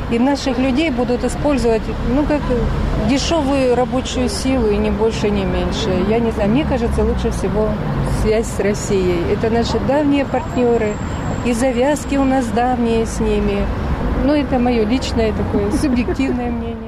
И наших людей будут использовать, как дешевую рабочую силу, и ни больше, ни меньше. Я не знаю, мне кажется, лучше всего связь с Россией. Это наши давние партнеры, и завязки у нас давние с ними. Это мое личное такое субъективное мнение.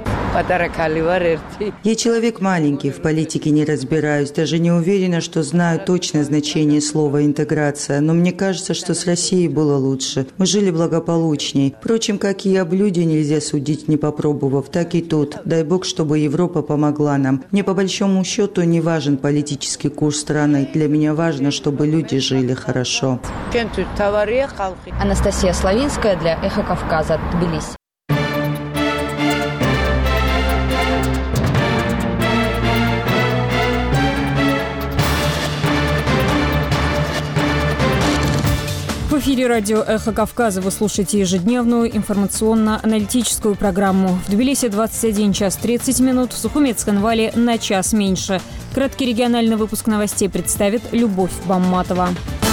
Я человек маленький, в политике не разбираюсь, даже не уверена, что знаю точное значение слова «интеграция», но мне кажется, что с Россией было лучше. Мы жили благополучней. Впрочем, как и о блюде нельзя судить, не попробовав, так и тут. Дай Бог, чтобы Европа помогла нам. Мне по большому счету не важен политический курс страны. Для меня важно, чтобы люди жили хорошо. Анастасия Славинская для «Эхо Кавказа», Тбилиси. В эфире радио «Эхо Кавказа» вы слушаете ежедневную информационно-аналитическую программу. В Тбилиси 21 час 30 минут, в Сухумецк-Ханвали на час меньше. Краткий региональный выпуск новостей представит Любовь Бамматова.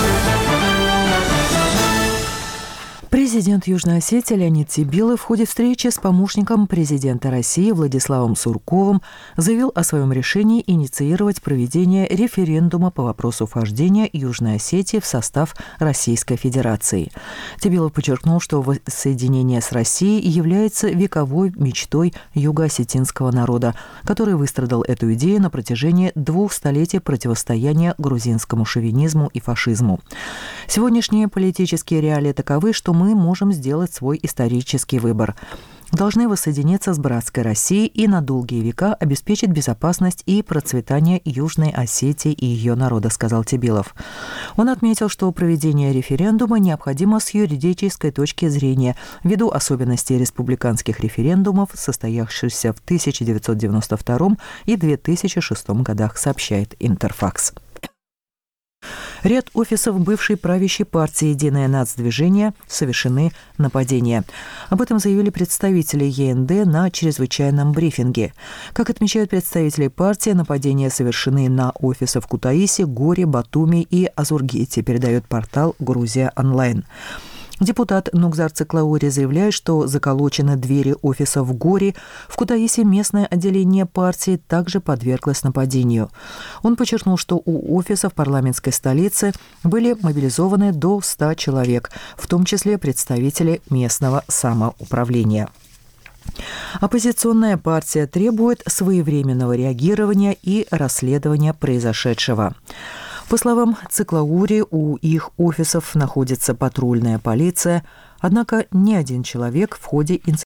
Президент Южной Осетии Леонид Сибилов в ходе встречи с помощником президента России Владиславом Сурковым заявил о своем решении инициировать проведение референдума по вопросу вхождения Южной Осетии в состав Российской Федерации. Сибилов подчеркнул, что воссоединение с Россией является вековой мечтой юго-осетинского народа, который выстрадал эту идею на протяжении 2 столетий противостояния грузинскому шовинизму и фашизму. Сегодняшние политические реалии таковы, что мы можем сделать свой исторический выбор. Должны воссоединиться с братской Россией и на долгие века обеспечить безопасность и процветание Южной Осетии и ее народа, сказал Сибилов. Он отметил, что проведение референдума необходимо с юридической точки зрения ввиду особенностей республиканских референдумов, состоявшихся в 1992 и 2006 годах, сообщает Интерфакс. Ряд офисов бывшей правящей партии «Единое нацдвижение» совершены нападения. Об этом заявили представители ЕНД на чрезвычайном брифинге. Как отмечают представители партии, нападения совершены на офисы в Кутаиси, Горе, Батуми и Азургите, передает портал «Грузия онлайн». Депутат Нугзар Циклаури заявляет, что заколочены двери офиса в Горе. В Кутаиси местное отделение партии также подверглось нападению. Он подчеркнул, что у офиса в парламентской столице были мобилизованы до 100 человек, в том числе представители местного самоуправления. Оппозиционная партия требует своевременного реагирования и расследования произошедшего. По словам Циклаури, у их офисов находится патрульная полиция, однако ни один человек в ходе инцидента